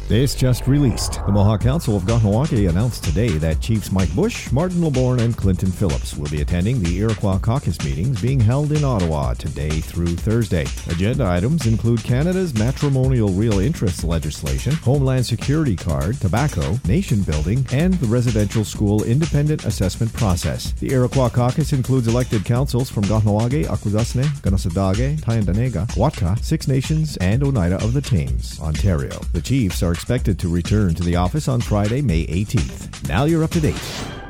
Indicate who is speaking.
Speaker 1: This just released. The Mohawk Council of Kahnawake announced today that Chiefs Mike Bush, Martin LeBorn, and Clinton Phillips will be attending the Iroquois caucus meetings being held in Ottawa today through Thursday. Agenda items include Canada's matrimonial real interest legislation, Homeland Security card, tobacco, nation building, and the residential school independent assessment process. The Iroquois caucus includes elected councils from Kahnawake, Akwesasne, Kanesatake, Tyendinaga, Watka, Six Nations, and Oneida of the Thames, Ontario. The Chiefs are expected to return to the office on Friday, May 18th. Now you're up to date.